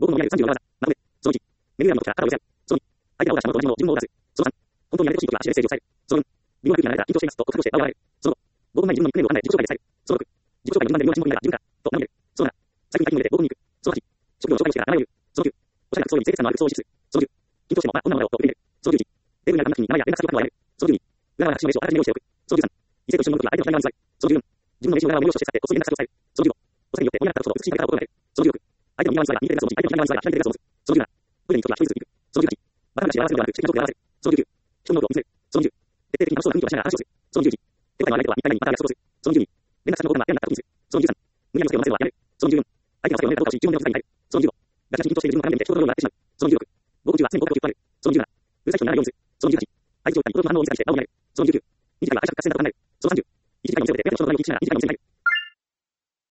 の見上げる37技。なので、その1、メグラムの時から肩を寄せ合う。その2、相手が我が社の同じものを自分も出す。その3、本当にやめてほしい時は足で制御される。その4、微妙な空気が流れたら緊張していますと覚悟して場を離れる。その5、5分前に自分のニックネームを考え自己紹介で伝える。その6、自己紹介の順番で微妙な沈黙が自分か、と名乗る。その7、最近会議に出て5分に行く。その8、職業の紹介をしてから名前を言う。その9、おしゃれな服装に清潔感のある服装を実施する。その10、緊張しても女の名前をと言ってみる。その11、テーブルにある紙に名前や連絡先を書くのをやめる。その12、裏側の口の名刺をあらかじめ用意しておく。その13、異性と一緒に乗るときは相手の隣側に座る。その14、自分の名刺の裏側を用意して使ってこっそり連絡先を伝える。その15、おしゃれによって物になったことを美しいだけからを心がける。その16、相手の右側に座れば右手で手を持ち、相手の左側に座れば左手で手を持つ。その17、トイレに行くときは一人ずつ行く。その18、バカな話を合わせるのではなく、素敵なトークで合わせる。その19、人のノートを見せる。その20、徹底的に楽しそうな雰囲気を出しながら話をする。その20、手応えのある相手とは2回目にまた約束をする。その22、連絡先の交換が嫌になった時にする。その23、無理やりの作業を混ぜるのはやめる。その24、相手の作業をやめるかどうかをし、自分の目を使いに変える。その25、ガチャガチャ緊張している自分の鏡を見て人のようになってしまう。その26、午後中は常に合格を引っ張る。その27、うるさい人にならないようにする。その28、相手を言ったり、子供の反応を見せたりして場を見られる。その29、2時間は愛着合戦だと考える。その30、1時間の店を出て、ペアの人の隣に1時間2時間の店に入る。